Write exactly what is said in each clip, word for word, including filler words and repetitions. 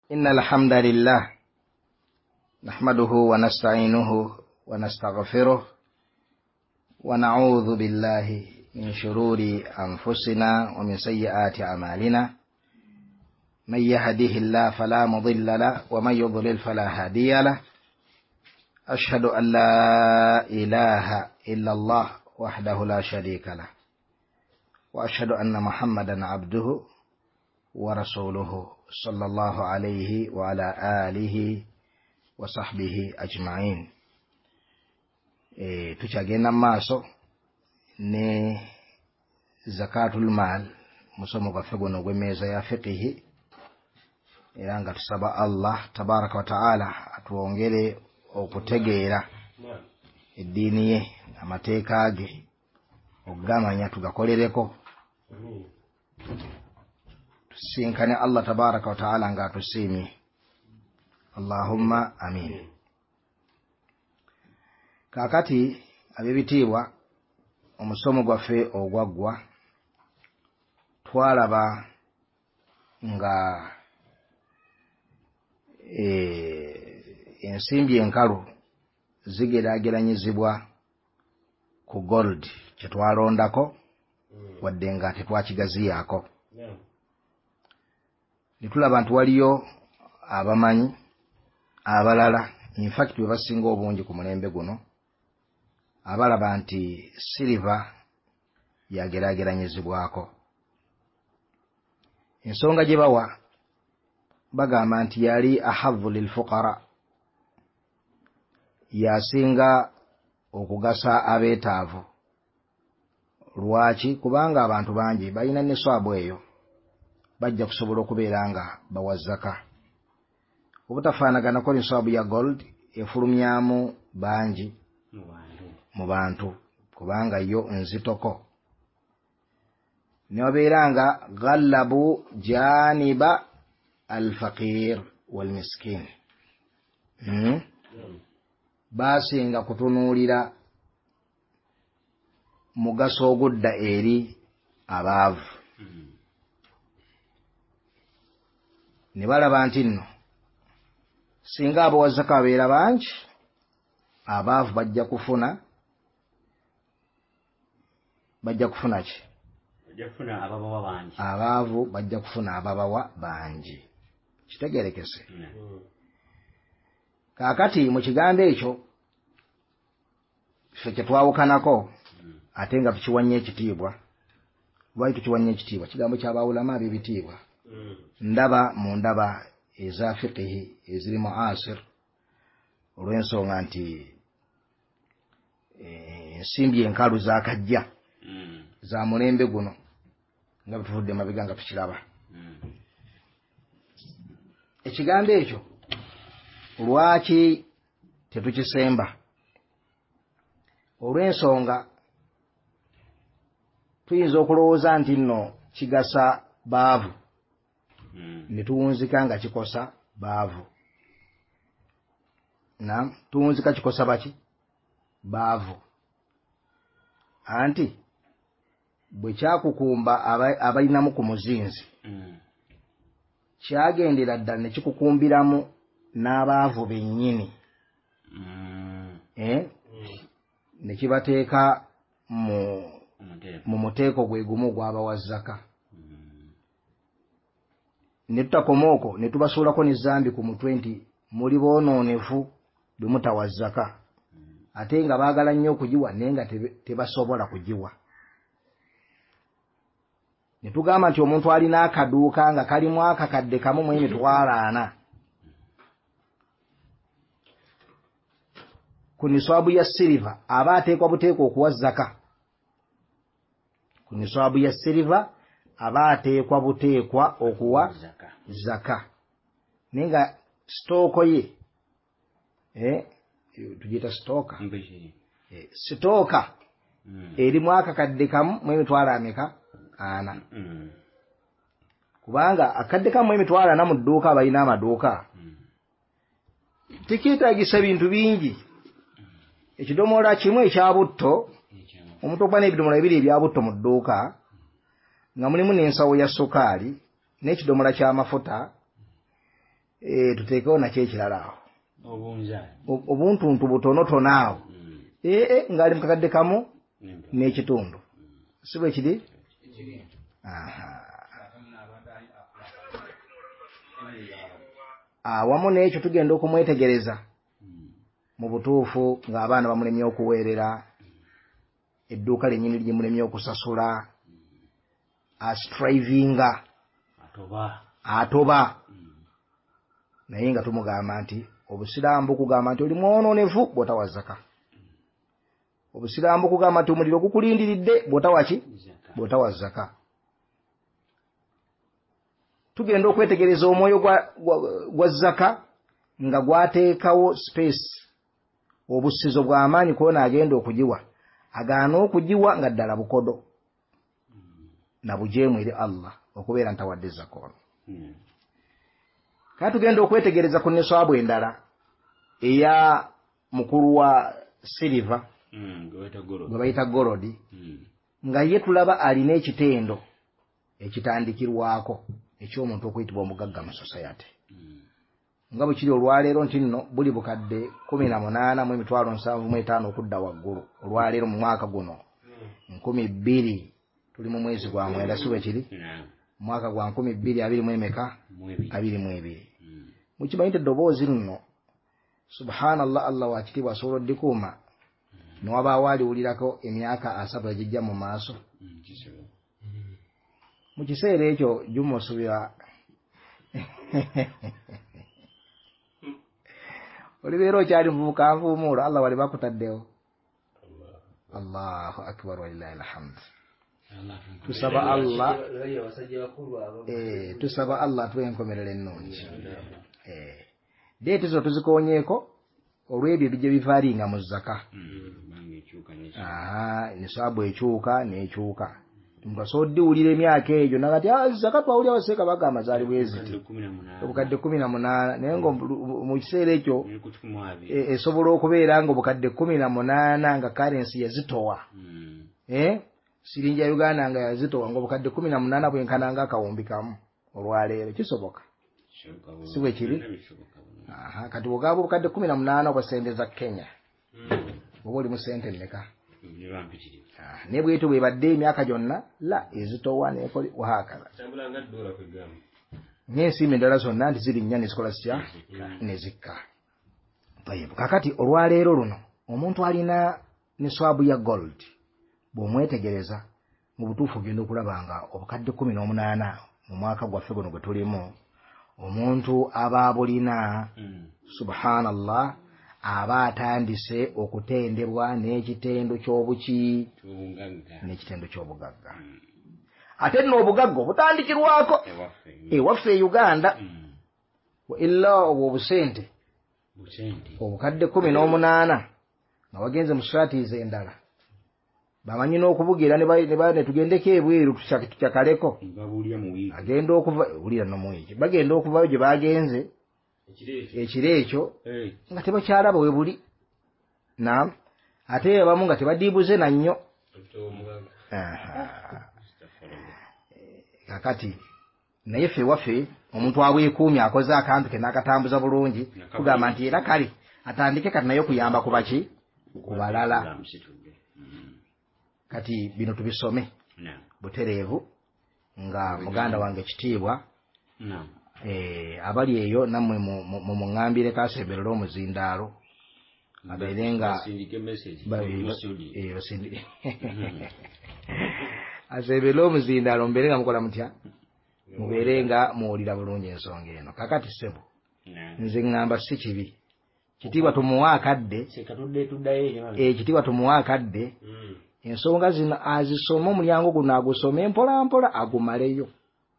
إن الحمد لله نحمده ونستعينه ونستغفره ونعوذ بالله من شرور أنفسنا ومن سيئات أعمالنا من يهده الله فلا مضل له ومن يضلل فلا هادي له أشهد أن لا إله إلا الله وحده لا شريك له وأشهد أن محمدا عبده ورسوله صلى الله عليه وعلى آله وصحبه أجمعين. tuchagenda maaso ne zakatul mal musomo gwaffe guno gw'emmeeza ya fiqihi era nga tusaba Allah tabaraka wa taala atuwongere okutegeera eddiini ye amateeka ge okugamanya tugakolereko tusinkane Allah tabaraka wa taala nga atusiimye. Allahumma amin. Kakati ab'ebitiibwa omusomo gwaffe ogwaggwa twalaba nga e, ensimbi enkalu zigeraageranyizibwa ku gold kyetwalondako wadde nga tetwakigaziyaako. Nitulaba nti waliyo abamanyi abalala in fact bwe basinga obungi ku mulembe guno abalaba nti siliva yageraageranyizibwako. Ensonga gye bawa bagamba nti yali ahadhu lilfuqara, yasinga okugasa abeetaavu. Lwaki? Kubanga abantu bangi balina neswabu eyo bajja kusobola okubeera nga bawa zaka. Obutafaanaganako neswabu ya gold efulumyamu bangi mu bantu kubanga yo nzitoko. Newabeera nga ghallabu janiba alfaqir walmiskin, hmm? Basinga kutunuulira mugaso ogudda eri abaavu. Ne balaba nti nno singa abawa zaka babeera bangi, abaavu bajja kufuna bajja kufuna ki? Abaavu bajja kufuna ababawa bangi. Kitegerekese. Mm. Kaakati mu kigambo ekyo ffe kyetwawukanako mm. ate nga tukiwanya ekitiibwa. Lwaki tukiwanya ekitiibwa? Kigambo ky'abaawulama ab'ebitiibwa. Mm. Ndaba mu ndaba eza fiqihi eziri mu asir olw'ensonga nti ensimbi enkalu zaakajja mm. za mulembe guno nga butuvudde mabega nga tukiraba. Mm. Ekigambo ekyo lwaki tetukisemba? Olw'ensonga tuyinza okulowooza nti nno kigasa baavu mm. ne tuwunzika nga kikosa baavu. Naam, tuwunzika kikosa baki? Baavu. Anti bwe kyakukumba abalinamu ku muzinzi mm. kyagendera ddala ne kikukumbiramu n'abaavu bennyini mm. eh? mm. ne kibateeka mu mu muteeko gwe gumu gw'abawa zaka. mm. Ne tutakoma okwo ne tubasuulako n'ezzambi ku mutwe nti muli boonoonefu bwe mutawa zaka. mm. Ate nga baagala nnyo okugiwa naye nga tebasobola kugiwa. Ne tugamba nti omuntu alina akaduuka nga kalimu akakadde kamu mu emitwalo ana ku niswabu ya siliva aba ateekwa buteekwa okuwa zaka. Ku niswabu ya siliva aba ateekwa buteekwa okuwa zaka, zaka. Naye nga sitooko ye eh, tugiyita sitooka eh, sitooka mm. erimu akakadde kamu mu emitwalo ameka? Ana. Mm. Kubanga akadde kamu emitwalo ana mu dduuka balina amaduuka mm. tikiitaagisa bintu bingi. mm. Ekidomola kimu ekya butto, omuntu okuba n'ebidomola bibiri ebya butto mu dduuka nga mulimu n'ensawo ya sukaali n'ekidomola ky'amafuta eh tutekewo nakyo ekirala awo obunza obuntuntu butonotono awo eh ngali mu kakadde kamu n'ekitundu si bwe kiri aha awamu n'ekyo tugenda okumwetegereza mu butuufu ng'abaana bamulemye okuweerera edduuka lennyini limulemye okusasula astrivinga atoba atoba naye nga tumugamba nti obusiraamu bukugamba nti oli mwononefu bw'otawa zaka obusiraamu bukugamba nti omuliro gukulindiridde bw'otawa ki bw'otawa zaka tugenda okwetegereza omwoyo gwa, gwa, gwa zaka nga gwateekawo space obusizo bw'amaanyi kwona agenda okugiwa agaana okugiwa nga ddala bukodo na bujeemu eri Allah okubeera ntawadde zaka ono mm. Kati tugenda okwetegereza ku nisaabu endala eya mukulu wa silver mm, gwe bayita golodi mm. nga ye tulaba alina ekitendo ekitandikirwako eky'omuntu okuyitibwa omugagga mu society mm. nga bwe kiri olwaleero nti nno buli bukadde kumi na munaana mu emitwalo nsanvu mu etaano okudda waggulu olwaleero mu mwaka guno nkumi bbiri tuli mu mwezi gwa mwenda si bwe kiri mwaka gwa nkumi bbiri abiri mu emeka abiri mu ebiri mukimanyi eddoboozi lino subhanallah Allah wakitiibwa asobola oddikuuma newabaawo aliwulirako emyaka asatu egijja mu maaso mu kiseera ekyo jumusubira olibeera okyali muvubuka nvuumuulo Allah wali bakutaddewo Allahu akbar walillahi alhamdu tusaba Allah eh tusaba Allah tuwe enkomerero ennungi eh deeti zo tuzikonyeeko olw'ebyo bijja bivaalinga mu zaka aha nisaabu ekyuka n'ekyuka omuntu asobola oddiwulira emyaka egyo nagati zaka twawulira abaseeka bagamba zaali bweziti obukadde kumi na munaana naye nga mu kiseera ekyo esobola okubeera nga obukadde kumi na munaana nga karensi yazitowa eh siringi ya Uganda nga yazitowa nga obukadde kumi na munaana bwenkana nga akawumbi kamu olwaleero kisoboka si bwe kiri aha kati bwogaba obukadde kumi na munaana obwa sente za Kenya oba oli mu sente mmeka ne bwetyo bwebadde emyaka gyonna la ezitowa nekoli wahakala n'ensiimi endala zonna nti ziri nnya nezikola zitya nezikka kakati olwaleero luno omuntu alina niswabu ya gold bw'omwetegereza mu butuufu ogenda okulaba nga obukadde kumi n'omunaana mu mwaka gwaffe guno gwe tulimu omuntu aba abulina subhanallah aba atandise okutendebwa n'ekitendo ky'obuki n'ekitendo ky'obugagga ate nno obugagga obutandikirwako ewaffe e Uganda illa obwo obusente obukadde kumi n'omunaana nga wagenze mu strategies endala bamanyi n'okubugira ne tugendeko ebweru tukyakaleko agenda okuva wulira nomuwiki bagenda okuvayo gye bagenze ekiro ekyo nga tebakyalaba we buli naam ate abamu nga tebadiibuze na nnyo kakati naye ffe waffe omuntu abwekuumya akoze akantu ke n'akatambuza bulungi tugamba nti era kale atandike kati naye okuyamba ku baki ku balala kati bino tubisome butereevu nga muganda wange kitiibwa eh abali eyo nammwe mu muŋŋambire kaseberera omuzindaalo abeere nga aseberera omuzindaalo mbeere nga mukola mutya mubeere nga muwulira bulungi ensonga eno kakati ssebo nze ŋŋamba si kibi kitiibwa tumuwa akadde ekitiibwa tumuwa akadde ensonga zino azisoma omulyango guno agusome mpola mpola agumaleyo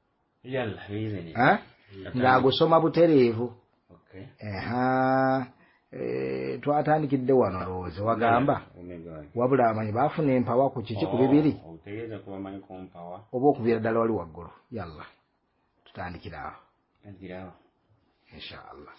ng'agusoma butereevu aha twatandikidde wano lowooza wagamba wabula amanyi baafuna empawa ku kiki ku bibiri oba okuviira ddala wali waggulu yalla tutandikira awo inshaallah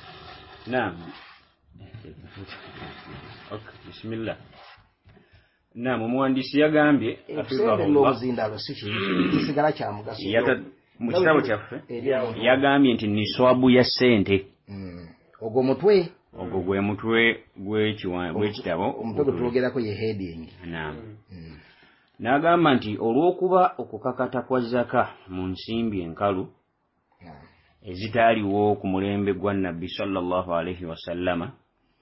naam okay bismillah na mumuwandiisi yagambye atusembera obuzindalo si kisigala kya mugaso mu kitabo kyaffe yagambye nti niswabu ya ssente ogwo mutwe ogwo gwe mutwe gw'ekitabo omutwe gwe twogerako ye heading. Naam. N'agamba nti olw'okuba okukakata kwa zaka mu nsimbi enkalu ezitaaliwo ku mulembe gwa Nabbi sallallahu alaihi wasallama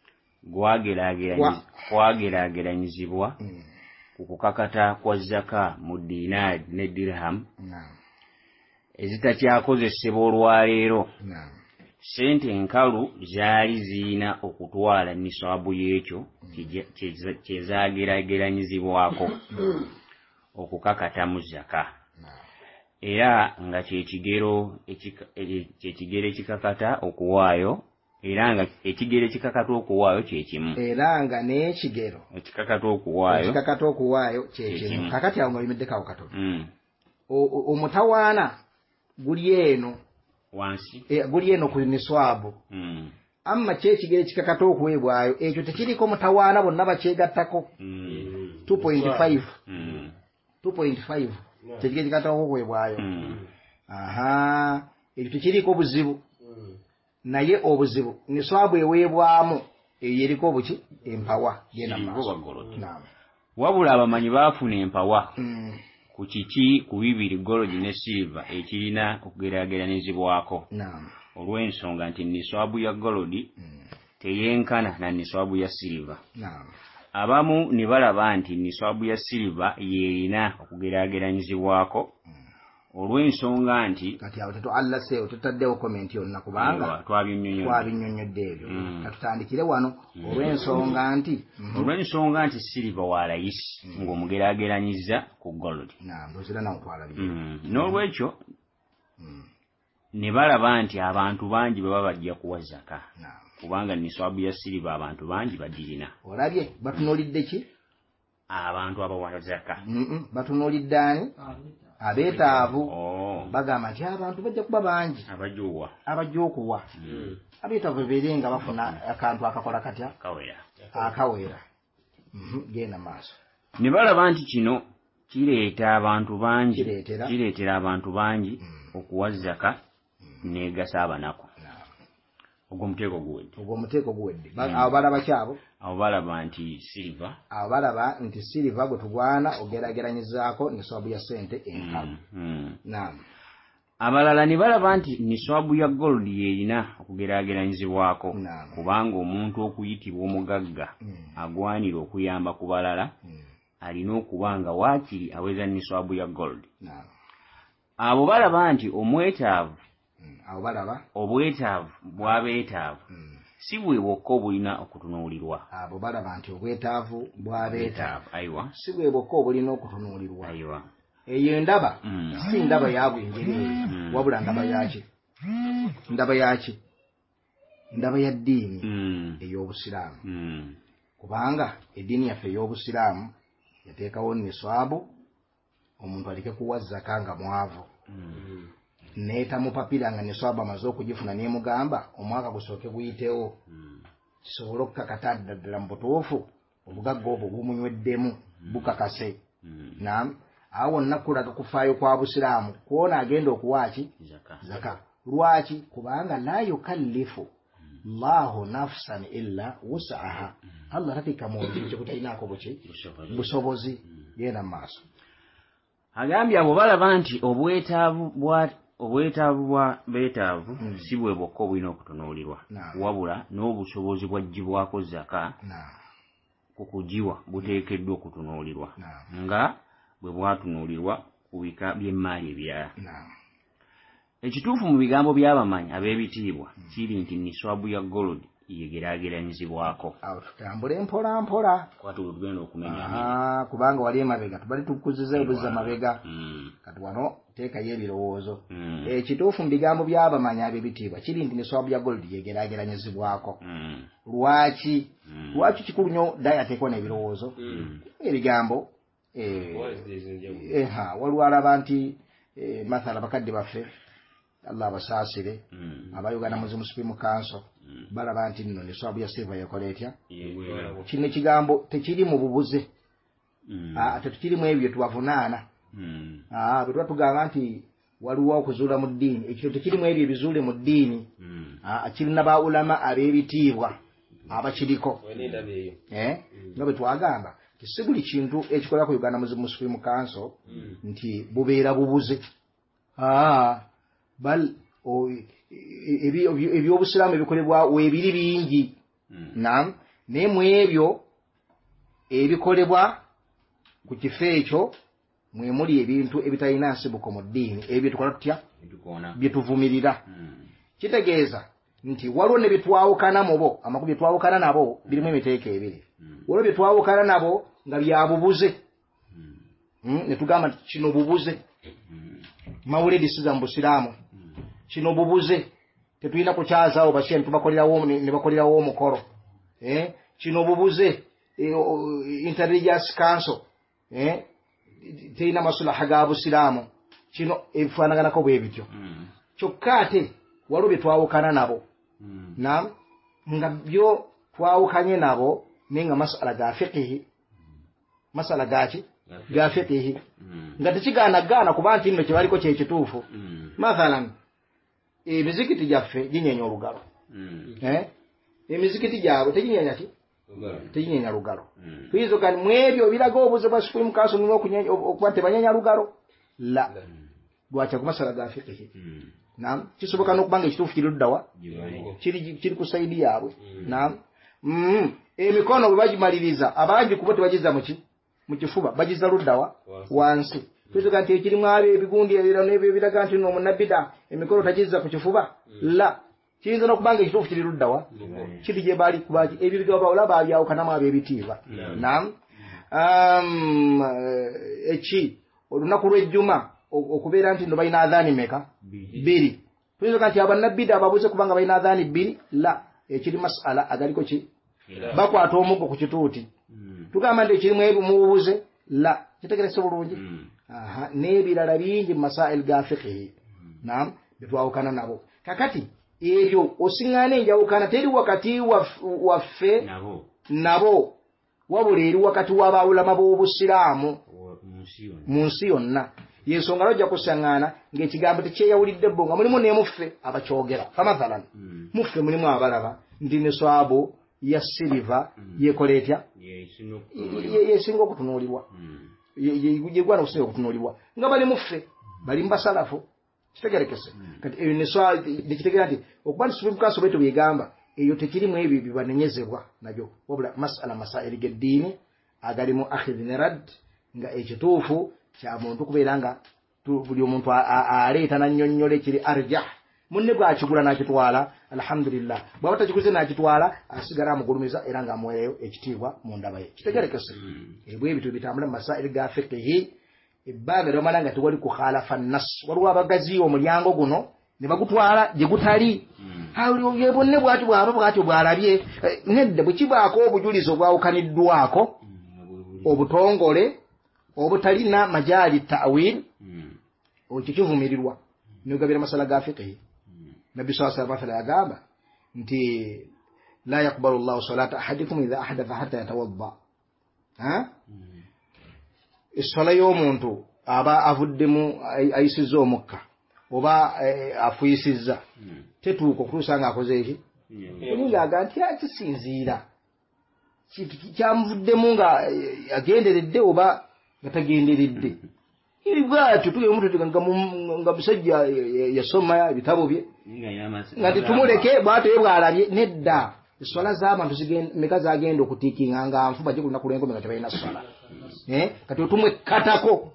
kwageraageranyizibwa ku kukakata kwa zaka mu dinaari ne dirham ezitakyakozesebwa olwaleero. Sente enkalu zaali ziina okutwala nisaabu y'ekyo kyezaageraageranyizibwako okukakatamu zaka, era nga kyekigero kyekigero ekikakata okuwaayo, era nga ekigero ekikakata okuwaayo kyekimu, era nga n'ekigero ekikakata okuwaayo ekikakata okuwaayo kyekimu. Kakati awo nga bimeddekawo katono omutawaana guli eno wansi guli eno ku niswabu, amma kyekigero ekikakata okuweebwayo ekyo tekiriko mutawaana bonna bakyegattako two point five two point five kyekigero ekikakata okuweebwayo. aha ekyo tekiriko buzibu, naye obuzibu niswabu eweebwamu eyo eriko obuki empawa genda maaso. wabula abamanyi baafuna empawa ku kiki ku bibiri golodi ne silver ekirina okugeraageranyizibwako olw'ensonga nti niswabu ya golodi teyenkana na niswabu ya silver. Abamu ne balaba nti niswabu ya silver yeerina okugeraageranyizibwako olw'ensonga nti kati awo teto alla seo tutaddewo komenti yonna kubanga twabinnyonnyodde ebyo. katutandikire wano olw'ensonga nti olw'ensonga nti silver wa layisi ng'omugeraageranyiza ku golodi. N'olwekyo ne balaba nti abantu bangi baba bajja kuwa zaka kubanga niswabu ya silver abantu bangi bagirina. Olabye batunuulidde ki? Abantu abawa zaka batunuulidde ani? Abeetaavu. Bagamba nti abantu bajja kuba bangi abajja abajja okuwa. Abeetaavu beere nga bafuna akantu akakola katya akawera. Genda maaso. Ne balaba nti kino kireeta abantu bangi kireetera abantu bangi okuwa zaka negasa abanaku. Ogwo muteeko guwedde. Ogwo muteeko guwedde. Abo balaba kyabo? Abo balaba nti silver. Abo balaba nti silver bwe tugwana ogeraageranyizaako niswabu ya ssente enkalu. Naam. Abalala ne balaba nti niswabu ya gold yeerina okugeraageranyizibwako kubanga omuntu okuyitibwa omugagga agwanira okuyamba ku balala alina okuba nga waakiri aweza niswabu ya gold. Abo balaba nti omwetaavu abo balaba obwetaavu bw'abeetaavu si bwe bwokka obulina okutunuulirwa. Abo balaba nti obwetaavu bw'abeetaavu aiwa si bwe bwokka obulina okutunuulirwa. Aiwa eyo ndaba si ndaba ya bwenjereere wabula ndaba yaki ndaba yaki ndaba ya ddiini ey'obusiraamu. Kubanga eddiini yaffe ey'obusiraamu yateekawo niswabu omuntu aleke kuwa zaka nga mwavu. Neetamupapira nga niswabu amaze okugifuna n'emugamba omwaka gusooke guyitewo kisobole okukakata ddala mu butuufu obugagga obwo bumunyweddemu bukakase. Naam. Awo wonna kulaga kufaayo kwa busiraamu kwona agenda okuwaaki zaka. Lwaki? Kubanga la yukallifu Allahu nafsan illa wus'aha. Allah tatika muntu kyekutalinaako buki busobozi. Genda mu maaso. Agambye abo balaba nti obwetaavu bwa obwetaavu bwa beetaavu si bwe bwokka obulina okutunuulirwa wabula n'obusobozi bwaggyibwako zaka ku kugiwa buteekeddwa okutunuulirwa nga bwe bwatunuulirwa ku bika by'emmaali ebirala. Ekituufu mu bigambo by'abamanyi ab'ebitiibwa kiri nti niswabu ya gold yegeraageranyizibwako. Awo tutambule mpola mpola kwati bwe tugenda okumenya kubanga wali emabega tubali tukuziza ebuzza mabega kati wano teekayo ebirowoozo. Ekituufu mu bigambo by'abamanyi ab'ebitiibwa kiri nti niswabu ya gold yegeraageranyizibwako. Lwaki? Lwaki kikulu nnyo ddayo ateekwa n'ebirowoozo ebigambo eha waliwo alaba nti mathala bakadde baffe Allah abasaasire aba Uganda Muslim Supreme Council balaba nti nno niswabu ya silver yakola etya. Kino ekigambo tekiri mu bubuze ah tetukirimu ebyo tubavunaana ah bwe tugamba nti waliwo okuzuula mu ddiini ekyo tekirimu ebyo ebizuule mu ddiini ah kirina ba ulama ab'ebitiibwa abakiriko eh nga bwe twagamba si buli kintu ekikolera ku Uganda Muslim Council nti bubeera bubuze ah bal ebyobusiraamu ebikolebwa weebiri bingi naam naye mu ebyo ebikolebwa ku kifo ekyo mwe muli ebintu ebitalina nsibuko mu ddiini ebyo tukola tutya bye tuvumirira kitegeeza nti waliwo ne bitwawukana mu bo amakulu bitwawukana nabo birimu emiteeko ebiri waliwo bitwawukana nabo nga byabubuze ne tugamba kino bubuze mawulidi siza mu busiraamu kino bubuze tetulina kukyazaawo bashe tubakolerawo ne bakolerawo omukolo eh kino bubuze Inter-Religious Council eh teina masulaha ga busiraamu kino ebifaanaganako bwe bityo kyokka ate waliwo bitwawukana nabo naam nga byo twawukanye nabo nenga masala ga fiqhi masala gaki ga fiqhi nga tekigaana gaana kuba nti nno kyebaliko kyekituufu mathalan emizikiti gyaffe ginyenya olugalo eh emizikiti gyabwe teginyenya ki teginyenya lugalo tuyinza okugamba mu ebyo biraga obuze bwa Supreme Council okuba tebanyenya lugalo la lwaki ku masala ga fiqhi naam kisoboka n'okubanga ekituufu kiri luddawa kiri ku saidi yaabwe naam emikono bwe bagimaliriza abangi kuba tebagiza muki mu kifuba bagiza luddawa wansi tuyinza nti ekirimu abe ebigundi era n'ebyo biraga nti n'omunabbida emikono tagiza ku kifuba la kiyinza n'okubanga ekituufu kiri luddawa kiri gye bali kubaki ebyo bigaba olaba abyawukanamu ab'ebitiibwa naam eki olunaku lw'ejjuma okubeera nti no balina adhaani meka bbiri tuyinza nti abannabbida ababuze kubanga balina adhaani bbiri la ekiri masala agaliko ki bakwata omuggo ku kituuti tugamba nti ekirimu ebyo mububuze la kitegerese bulungi aha n'ebirala bingi mu masail ga fiqhi naam bitwawukana nabo kakati ebyo osiŋŋaana enjawukana teri wakati waffe nabo nabo wabula eri wakati w'abawulama b'obusiraamu mu nsi yonna yensonga lwojja kusaŋŋaana ng'ekigambo tekyeyawulidde bo nga mulimu ne muffe abakyogera famathalan muffe mulimu abalaba nti ne swabo ya siliva yekola etya yesinga okutunuulirwa yegwana okusinga okutunuulirwa nga bali muffe bali mu basalafu kitegerekese kati eyo nekitegeera nti okuba nti Supreme Council bwetyo byegamba eyo tekirimu ebyo bibanenyezebwa nabyo wabula masala masaili g'eddiini agalimu akhidhi ne rad nga ekituufu kya muntu kubeera nga buli omuntu aleeta nannyonnyola ekiri arjah munne bw'akigula n'akitwala alhamdulillah bw'aba takiguze n'akitwala asigala amugulumiza era ng'amuweeyo ekitiibwa mu ndaba ye kitegerekese ebwe ebyo bitambula mu masaili ga fiqhi ebbanga lyomala nga tewali kukhalafa nas waliwo abagaziyo omulyango guno ne bagutwala gye gutali ye bonna bwati bwaba bwatyo bwalabye nedda bwe kibaako obujulizi obwawukaniddwako obutongole obutalina majaali ta'wil ekyo kivumirirwa nogabira masala ga fiqhi nabbi sallallahu alaihi wasallam yagamba nti la yaqbalu Allahu salata ahadikum idha ahdatha hatta yatawadda ha essala y'omuntu aba avuddemu ayisizza omukka oba afuyisizza tetuuka okutuusa ng'akoze eki oningaga nti akisinziira kyamuvuddemu nga agenderedde oba nga tagenderedde iri bwatyo tuye omuntu nga musajja yasoma ebitabo bye nga tetumuleke bwatyo ye bwalabye nedda eswala z'abantu meka zagenda okutiikinga nga nfuba gye ku lunaku lw'enkomi nga tebalina swala kati otumwekkatako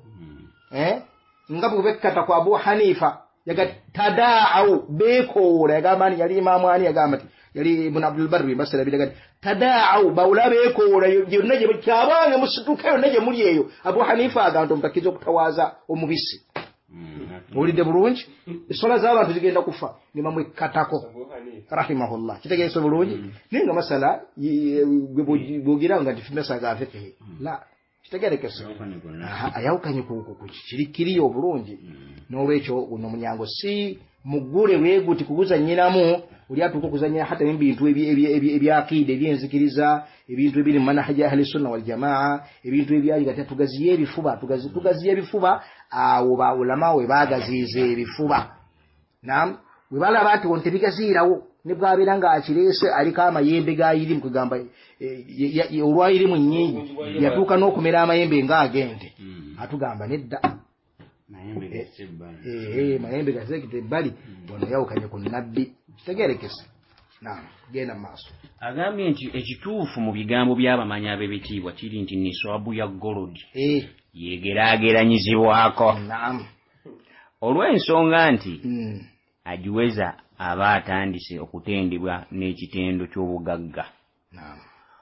nga bwe bekkatako Abu Hanifa yaga tadaa'u beekoola yagamba ni yali imaamu ani yagamba ti yali Ibn Abdul Barri basala bidaga tadaa'u bawula beekoola yonna gye kyabange musituke yonna gye muli eyo Abu Hanifa agamba mutakiza okutawaaza omubisi olidde bulungi essola z'abantu zigenda kufa nimamwekkatako rahimahullah kitegeese bulungi naye nga masala bwogira nga tifimesa ga fiqhi la kitegerekese ayawukanye ku kirikiriyo obulungi n'olwekyo guno munyango si mugule weeguti kuguza nnyinamu uli atuuka okuzanya hata ebintu ebyakida ebyenzikiriza ebintu ebiri mu manhaji ahli sunna wal jamaa ebintu ebyali kati tugaziye ebifuba tugaziye ebifuba awo ba ulama we bagazize ebifuba naam we balaba ati wonte bigaziirawo ne bwabera nga akirese aliko amayembe gayiri mu kugamba olwayiri mu nnyingi yatuuka n'okumera amayembe nga agende atugamba nedda mayembe gasebbali eh mayembe gasebbali bono yawukanye ku nabbi kitegerekese naam genda maaso agambye nti ekituufu mu bigambo by'abamanyi ab'ebitiibwa kiri nti niswabu ya golodi eh yegeraageranyizibwako naam olw'ensonga nti mm. agiweza aba atandise okutendebwa n'ekitendo ky'obugagga naam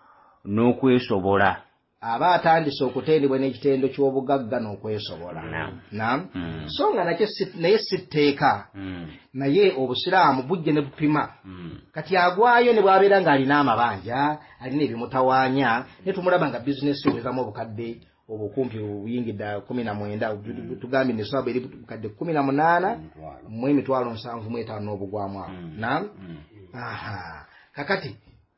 n'okwesobola aba atandise okutendebwa n'ekitendo ky'obugagga n'okwesobola naam naam mm. so nga nakyo naye sitteeka mm. naye obusiraamu bujje ne bupima mm. kati agwayo ne bw'abeera ng'alina amabanja alina ebimutawaanya ne tumulaba nga bizinesi ewezamu obukadde obukumpi obuyingidde kumi na mwenda tugambye neswaba eri bukadde kumi na munaana mu emitwalo nsanvu mu etaano n'obugwamu awo naam aha kakati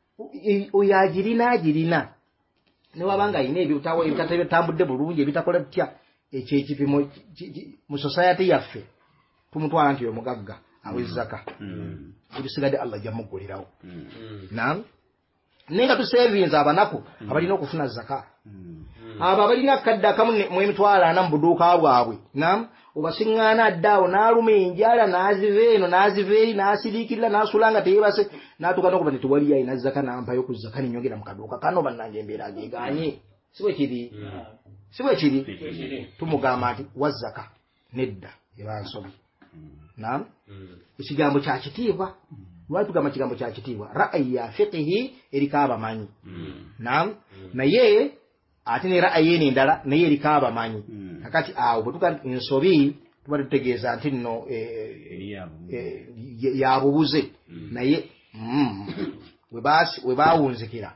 oyo agirina agirina ne wabanga ayina ebitawo ebitambudde bulungi ebitakola bitya ekyo ekipimo mu society yaffe tumutwala nti oyo mugagga awezaka ebisigadde Allah ajja muggulirawo naam naye nga tusevinza abanaku abalina okufuna zaka abo abalina kadde akamu mu emitwalo ana mu buduuka bwabwe naam obasiŋŋaana addaawo n'aluma enjala n'aziva eno n'aziva eri n'asiriikirira n'asula nga teyeebase n'atuuka n'okuba nti tewali ayina zaka n'ampayo ku zaka ninyongera mu kaduuka kano bannange embeera ageegaanye si bwe kiri si bwe kiri tumugamba nti wazzaka nedda eba nsobi naam ekigambo kya kitiibwa lwaki tugamba kigambo kya kitiibwa ra'ayi ya fiqihi eriko abamanyi naam naye ate ne ra'ayi eno endala naye eriko abamanyi kakati awo bwe tuga ensobi tuba tutegeeza nti nno yabubuze naye we baawunzikira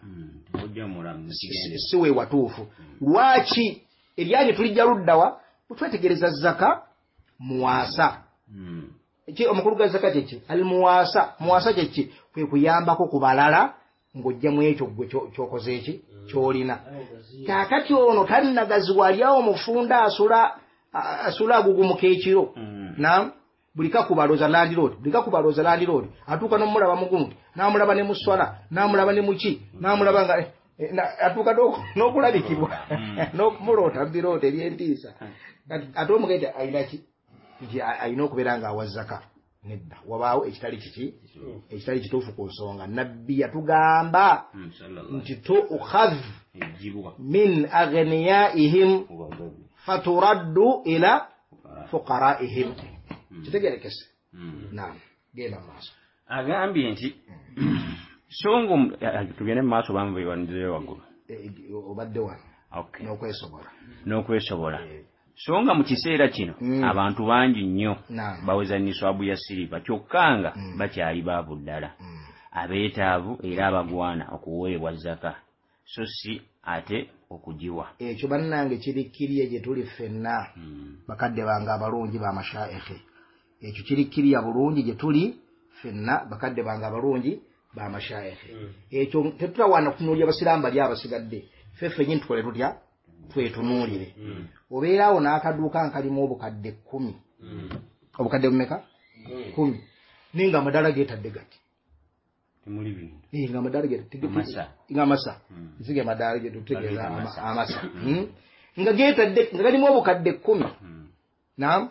si we watuufu lwaki eryanyi tulijja luddawa bwetwetegereza zaka muwaasa ki omukulu ga zaka kyeki ali muwaasa muwaasa kyeki kwe kuyambako ku balala ng'ojja mu ekyo gwe kyokoze eki kyolina kaakati ono talinagaziwa alyawo mufunda asula asula agugumuka ekiro naam buli kakubaloza landiroad buli kakubaloza landiroad atuuka n'omulaba mugundi n'amulaba ne muswala n'amulaba ne muki n'amulaba nga atuuka n'okulabikibwa n'okumuloota mbiroota eryentiisa ate omugaita ayina ki nti ayina okubeera nga awazaka nedda wabaawo ekitali kiki ekitali kituufu ku nsonga nabbi yatugamba nti tu'khadh min aghniyaihim faturaddu ila fuqaraihim kitegerekese naam genda maaso agambye nti songo tugende maaso bamuvaiwanizire waggulu obadde wano n'okwesobola n'okwesobola so nga mu kiseera kino mm. abantu bangi nnyo baweza niswabu ya siriva kyokka nga mm. bakyali baavu ddala mm. abeetaavu era abagwana okuweebwa zaka so si ate okugiwa ekyo bannange kirikkirye gye tuli ffenna mm. bakadde bange abalungi b'amashaikhe ekyo kirikkirya bulungi gye tuli ffenna bakadde bange abalungi b'amashaikhe mm. ekyo tetutawaana kutunuulira basiraamu bali abasigadde ffe ffennyini tukole tutya twetunuulire mm. obeerawo n'akaduuka nkalimu obukadde kkumi mm. obukadde bumeka mm. kumi naye nga amadala geetadde gati nga amadala nga amasa nzige amadala getutegeeza amasa nga geetadde nga galimu obukadde kkumi naam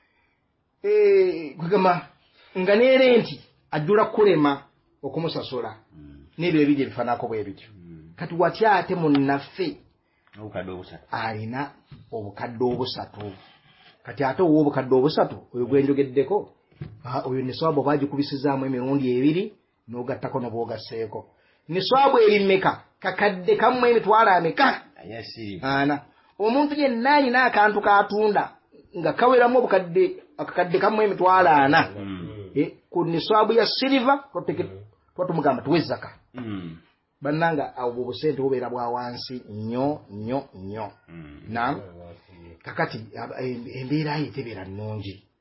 kugamba nga neerenti ajjula kulema okumusasula n'ebyo ebiri ebifaanako bwe bityo kati watya ate munnaffe alina obukadde obusatu kati ate owo obukadde obusatu oyo gwenjogeddeko oyo niswabu oba agikubisizaamu emirundi ebiri n'ogattako n'obwogasseeko niswabu eri mmeka kakadde kamu emitwalo ameka ana omuntu yenna alina akantu katunda nga kaweramu obukadde akakadde kamu emitwalo ana ku niswabu ya siliva tuba tumugamba tuwe zaka bannanga abo obusente bubeera bwa wansi nnyo nnyo nnyo naam kakati embeera ye tebeera nnungi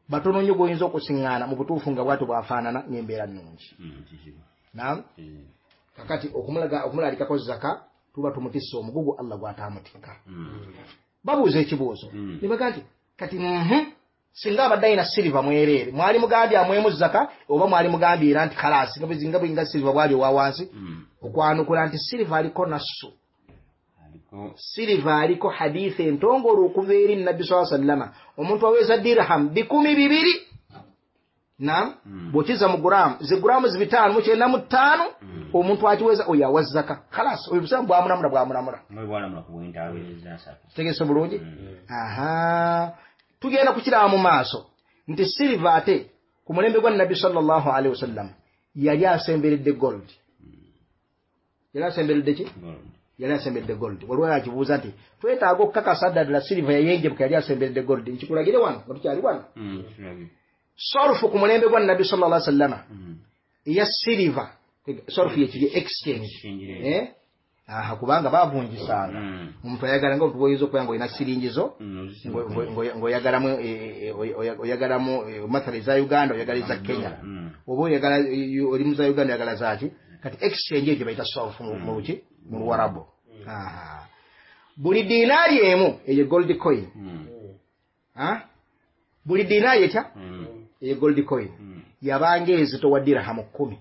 batono nnyo goyinza okusiŋŋaana mu butuufu nga bwatu bwafaanana ng'embeera nnungi. Naam. Kakati okumulaga okumulalikako zaka tuba tumutisse omugugu Allah gw'ataamutikka. Babuuza ekibuuzo ne baga nti kati singa abadde alina siriva mwereere mwali mugambye amwemu zaka oba mwali mugambye era nti kalaasi nga bwezinga bwinga siriva bwali owa wansi okwanukula nti siriva aliko nassu siriva aliko hadithi entongole okuva eri Nabbi sallallahu alayhi wa sallam omuntu aweeza dirham bikumi bibiri naam bw'okiza mu guraamu ze guraamu zibitaano mu kyenda mu ttaano omuntu akiweeza oyo awa zaka kalaasi oyo busamu bwamunamula bwamunamula tegese bulungi. Aha tugenda kukiraba mu maaso nti siriva ate ku mulembe gwa Nabbi sallallahu alayhi wa sallam yali asemberedde gold. Yali asemberedde ki? Yali asemberedde gold. Waliwo yakibuuza nti twetaaga okukakasa ddala siriva yayenjebuka yali asemberedde gold nkikulagire wano nga tukyali wano. Sorfu ku mulembe gwa Nabbi sallallahu alayhi wa sallam eya siriva sorfu yekiri exchange eh aha kubanga bavunjisanga omuntu ayagala nga otuwoyeza okuyanga olina siringizo ng'oyagalamu oyagalamu mathali za Uganda oyagala za Kenya oba oyagala oli mu za Uganda oyagala zaaki kati exchange egyo bayita sorfu mu luki mu Luwarabu. Aha buli dinaari emu eyo gold coin ah buli dinaari etya eyo gold coin yabanga ezito wa dirham kumi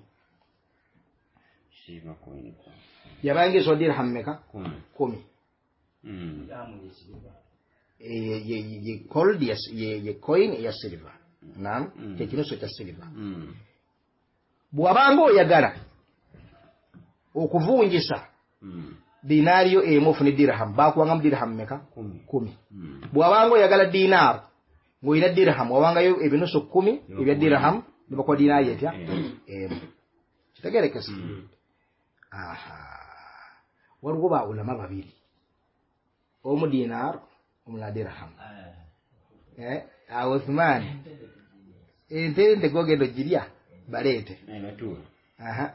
yabanga ezito wa dirham meka kumi ye gold ye coin ya silver naam tekinuso kya silver bwabanga oyagala okuvunjisa dinaariyo emu ofune dirham bakuwanga mu dirham meka kumi bwabanga oyagala dinar ng'olina dirham wawangayo ebinusu kumi ebya dirham ne bakuwa dinaari etya emu kitegerekesa. Aha waliwo baulama babiri omu dinar omulala dirham eh awo Uthman ente nte gogendo jirya baleete aha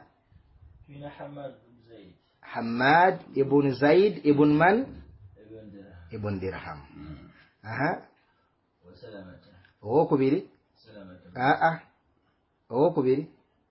Hamad ibn Zaid ibn man ibn Dirham. Aha owokubiri aa owokubiri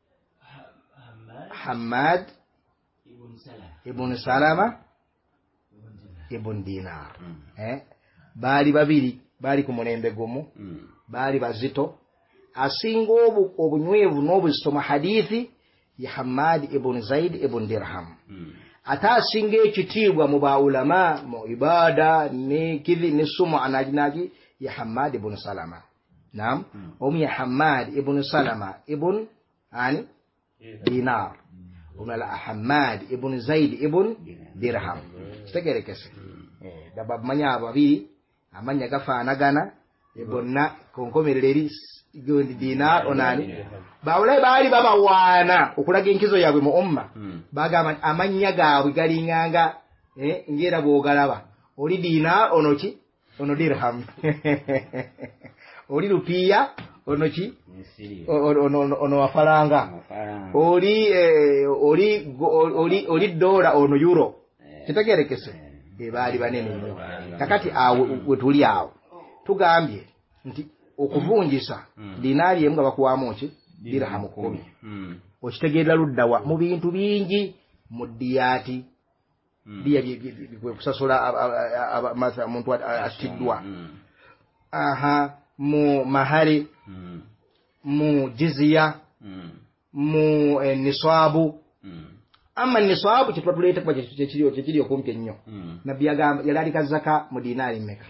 Hamad ibn Salama ibn Dinar. Eh baali babiri baali ku mulembe gumu baali bazito asinga obunywevu n'obuzito mu hadithi ya Hamad ibn Zaid ibn Dirham. Ate asinga ekitiibwa mu baulama mu ibada ne kivi ne sumu anajinaji ya Hamad ibn Salama. Naam omu ya Hamad ibn Salama ibn ani Dinar umala Hamad ibn Zaid ibn Dirham kitegerekese eh daba manya babiri amanya gafaanagana ebonna konkomereri gondi dinar onani bawulai baali babawaana okulaga enkizo yaabwe mu umma bagamba amanya gaabwe galinganga eh ngera bwogalaba oli dinar onoki ono dirham oli rupiya onoki ono ono wafalanga oli oli oli oli dola ono euro kitegerekese e baali banene nnyo kakati awo wetuli awo tugambye nti okuvunjisa dinaari emu nga bakuwamu ki dirham kumi okitegeera luddawa mu bintu bingi mu diyaati diya kusasula omuntu atiddwa aha mu mahari mu jizya mu niswabu ama niswabu kitwa tuleta kwa kiriyo kiriyo kumpe nnyo nabbi yagamba yalalika zaka mu dinaari mmeka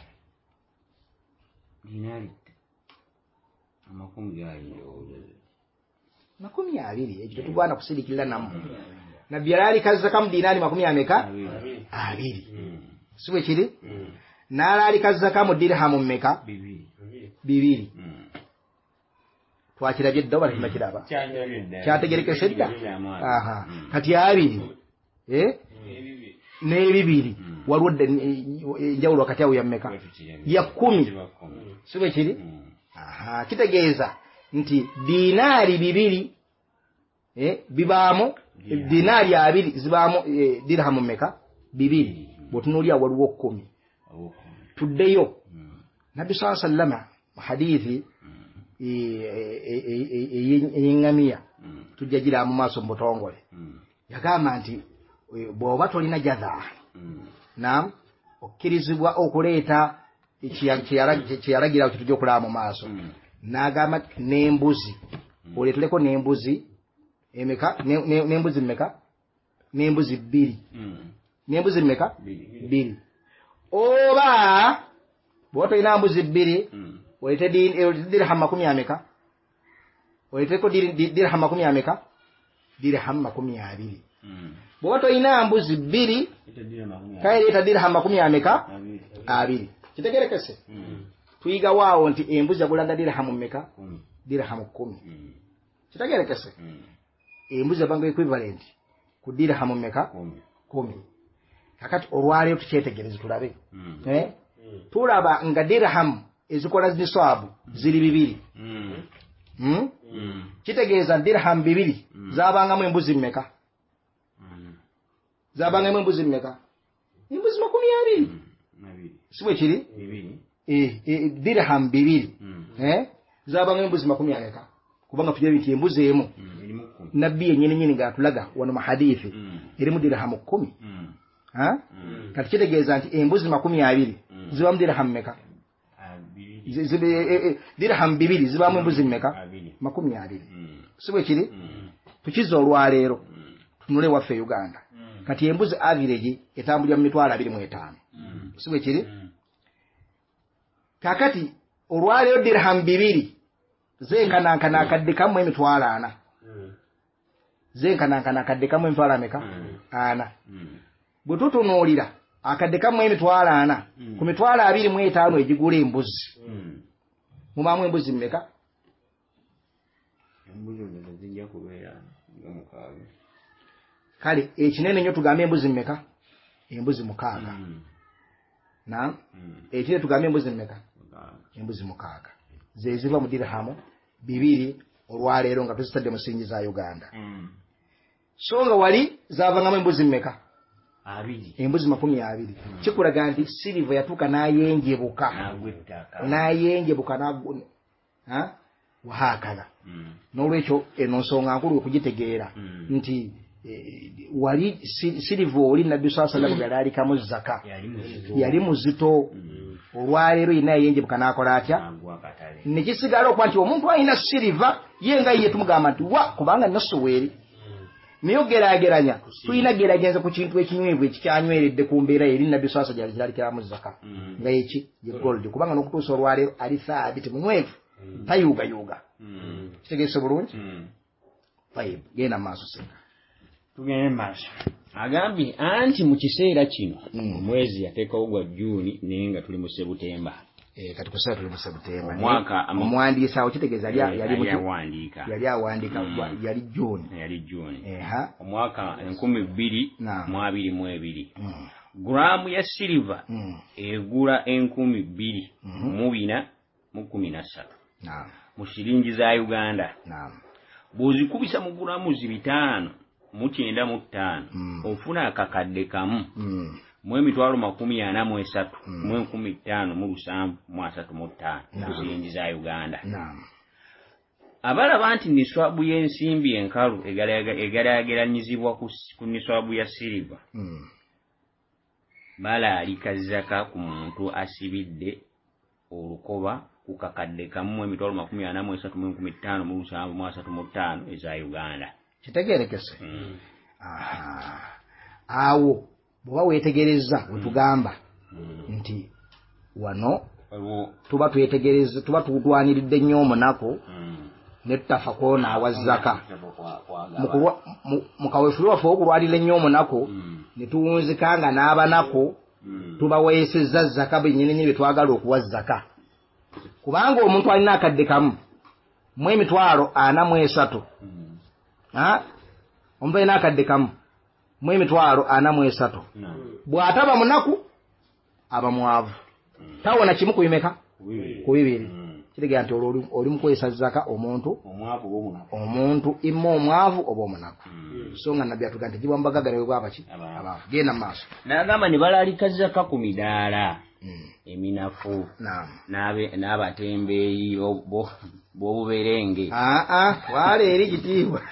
dinaari amakumi gayo makumi abiri ekyo tugwana kusirikira namu nabbi yalalika zaka mu dinaari makumi ameka abiri siwe kiri nalalika zaka mu dirham mmeka bibiri bibiri twakirabye dda bali makiraba kyategerekese dda aha kati abiri eh ne bibiri waliwo njawulo kati awo ya mmeka ya kumi sibe kiri aha kitegeeza nti dinaari bibiri eh bibamo dinaari abiri zibamo dirham mmeka bibiri botunulya waliwo kumi tuddeyo Nabbi sallallahu alayhi wasallam hadithi ey'eŋŋamiya tujja gira mu maaso mu butongole yagamba nti bw'oba tolina jazaa naam okkirizibwa okuleeta kyeyalagira kitujja okulaba mu maaso n'agamba n'embuzi oleetereko n'embuzi emeka n'embuzi mmeka n'embuzi bbiri n'embuzi mmeka bbiri oba bw'oba tolina mbuzi bbiri oleete dirham makumi ameka oleetereko dirham makumi ameka dirham makumi abiri bw'oba tolina mbuzi bbiri kale leeta dirham makumi ameka abiri kitegerekese tuyiga waawo nti embuzi yagulanga dirham mmeka dirham kumi kitegerekese embuzi yabanga equivalent ku dirham mmeka kumi kakati olwaleero tukyetegereze tulabe tulaba nga dirham ezikola niswabu ziri bibiri kitegeeza dirham bibiri zabangamu embuzi mmeka zabangamu embuzi mmeka embuzi makumi abiri si bwe kiri dirham bibiri zabangamu embuzi makumi ameka kubanga tujja biti embuzi emu nabbi yennyini nyini ng'atulaga wano mu hadithi erimu dirham kumi kati kitegeeza nti embuzi makumi abiri zibamu dirham mmeka dirham bibiri zibamu embuzi mmeka makumi abiri si bwe kiri tukiza olwaleero tunule waffe e Uganda kati embuzi average etambulira mu mitwalo abiri mu etaano si bwe kiri kakati olwaleero dirham bibiri zenkanankana akadde kamu emitwalo ana zenkanankana akadde kamu emitwalo ameka ana bwe tutunuulira akadde kamu emitwalo ana ku mitwalo abiri mu etaano egigula embuzi mubaamu embuzi mmeka kale ekinene nnyo tugambe embuzi mmeka embuzi mukaaga naam ekine tugambe embuzi mmeka embuzi mukaaga ze ziva mu dirhamu bibiri olwaleero nga tuzitadde mu singi za Uganda so nga wali zavangamu embuzi mmeka embuzi makumi abiri kikulaga nti siliva yatuuka n'ayengebuka n'ayengebuka wahakala n'olwekyo eno nsonga nkulu okugitegeera nti wali siliva oli nabbi saa sallam yali alikamu zaka yali muzito olwaleero yina yayengebuka n'akola atya nekisigala okuba nti omuntu alina siliva ye nga ye tumugamba nti wa kubanga nasuweeri naye ogeraageranya tulina geragenza ku kintu ekinywevu ekikyanyweredde ku mbeera eri nabbi swasa gyali kiralikiramu zaka nga yeki ye gold kubanga n'okutuusa olwaleero ali thaabiti munywevu tayuugayuuga kitegeese bulungi fayib genda mu maaso senga tugende mu maaso agambye anti mu kiseera kino omwezi yateekawo gwa Juni naye nga tuli mu Sebutemba kati kusaa tuli mu Sebutemba omwaka omuwandiisi awo kitegeeza yali awandiika yali awandiika yali Juni yali Juni omwaka enkumi bbiri mu abiri mu ebiri gulaamu ya siliva egula enkumi bbiri mu bina mu kumi na ssatu mu shilingi za Uganda bw'ozikubisa mu gulaamu bitaano mu kyenda mu ttaano ofuna akakadde kamu mu emitwalo makumi ana mu esatu mu enkumi ttaano mu lusanvu mu asatu mu ttaano mu shilingi za Uganda abalaba nti niswabu y'ensimbi enkalu egeraageranyizibwa ku niswabu ya siliva balaalika zaka ku muntu asibidde olukoba ku kakadde kamu mu emitwalo makumi ana mu esatu mu enkumi ttaano mu lusanvu mu asatu mu ttaano eza Uganda kitegeerekese awo bw'oba weetegereza wetugamba nti wano tuba twetegereza tuba tutwaniridde nnyo omunaku ne tutafa kwonaawa zaka mu kaweefuli waffe okulwalira ennyo omunaku ne tuwunzikanga n'abanaku tubaweesezza zaka bennyininyini bye twagala okuwa zaka kubanga omuntu alina akadde kamu mu emitwalo ana mu esatu omuntu alina akadde kamu mu emitwalo ana mu esatu bw'ataba munaku aba mwavu tawona kimu ku bimeka ku bibiri kitegeera nti oli mu kwesa zaka omuntu omuntu imma omwavu oba omunaku so nga nabbi atuga nti gibwa mu bagagga ne bwabaki abaavu genda mu maaso n'agamba ne balaalika zaka ku midaala eminafu n'abatembeeyi bw'obuberenge. aa wale eri kitiibwa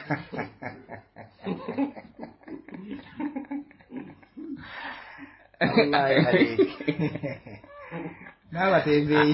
n'abatembeeyi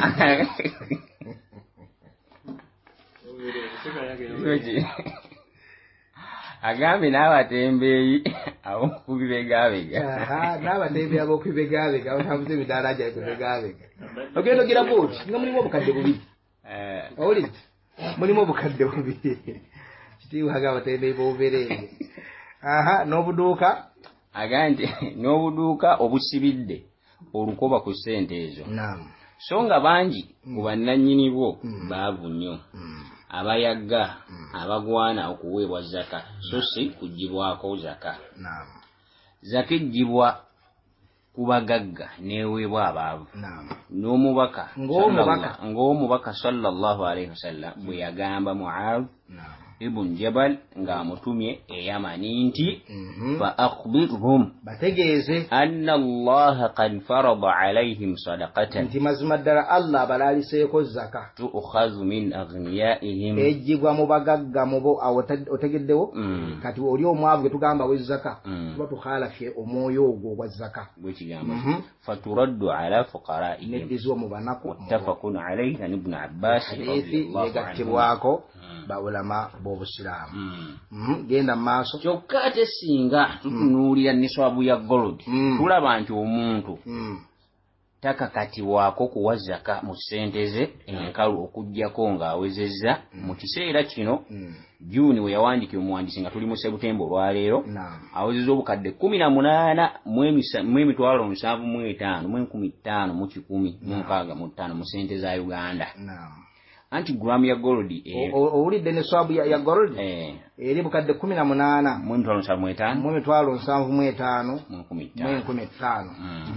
agambye n'abatembeeyi ab'okubibegabega n'abatembeeyi ab'okubibegabega otabuze emidaala gya kubibegabega ogenda ogira booti nga mulimu obukadde bubiri owulidde mulimu obukadde bubiri kitiibwa aga abatembeeyi b'obuberenge aha n'obuduuka agambye nti n'obuduuka obusibidde olukoba ku ssente ezo so nga bangi ku bannannyini bwo baavu nnyo abayagga abagwana okuweebwa zaka so si kugibwako zaka. Zaka ejjibwa ku bagagga neeweebwa abaavu n'omubaka ng'omubaka sallallahu alaihi wasallam bwe yagamba Mu'adh ibn Jabal ng'amutumye e Yamani nti fa akhbirhum bategeeze anna Allah qad farada alaihim sadaqatan nti mazima ddala Allah abalaaliseeko zaka tu'khadhu min aghniyaihim ejjibwa mu bagagga mubo otegeddewo kati oli omwavu gwe tugamba we zaka tuba tukhalafye omwoyo ogwo ogwa zaka bwekigamba faturaddu ala fuqaraihim neddizibwa mu banaku muttafaqun alayhi an ibn Abbas yegattibwako bawulama b'obusiraamu genda mu maaso kyokka ate singa tutunuulira niswabu ya gold tulaba nti omuntu takakatibwako kuwa zaka mu ssente ze enkalu okuggyako ng'awezezza mu kiseera kino Juni we yawandiikira omuwandiisi nga tuli mu Septemba olwaleero awezezza obukadde kkumi na munaana mu emitwalo musanvu mu etaano mu enkumi ttaano mu kikumi mu nkaaga mu ttaano mu ssente za Uganda. Anti gram ya gold owulidde ne swabu ya gold eri bukadde kkumi na munaana mu emitwalo musanvu mu etaano mu emitwalo musanvu mu etaano mu enkumi ttaano.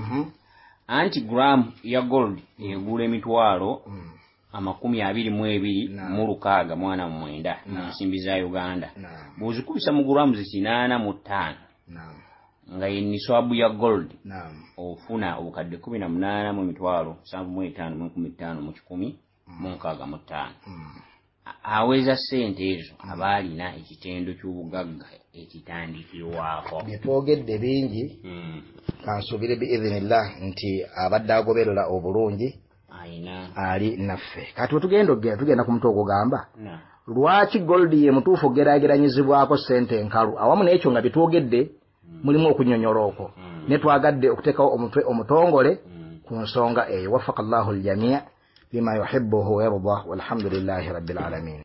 Anti gram ya gold egula emitwalo amakumi abiri mu ebiri mu lukaaga mwana mu mwenda n'ensimbi za Uganda bw'ozikubisa mu giramu kinaana mu ttaano nga ye niswabu ya gold ofuna obukadde kkumi na munaana mu emitwalo musanvu mu etaano mu enkumi ttaano mu kikumi mu nkaaga mu ttaano. Aweza ssente ezo aba alina ekitendo ky'obugagga ekitandikirwako. Bye twogedde bingi kansubire biidhinillah nti abadde agoberera obulungi ali naffe. Kati we tugenda ogenda tugenda ku mutwe ogugamba lwaki gold ye mutuufu ogeraageranyizibwako ssente enkalu awamu n'ekyo nga bitwogedde mulimu okunnyonnyola okwo ne twagadde okuteekawo omutwe omutongole ku nsonga eyo. Waffaka Allahu aljamii bima yuhibbuhu wa yardah walhamdulillahi rabbil alamin.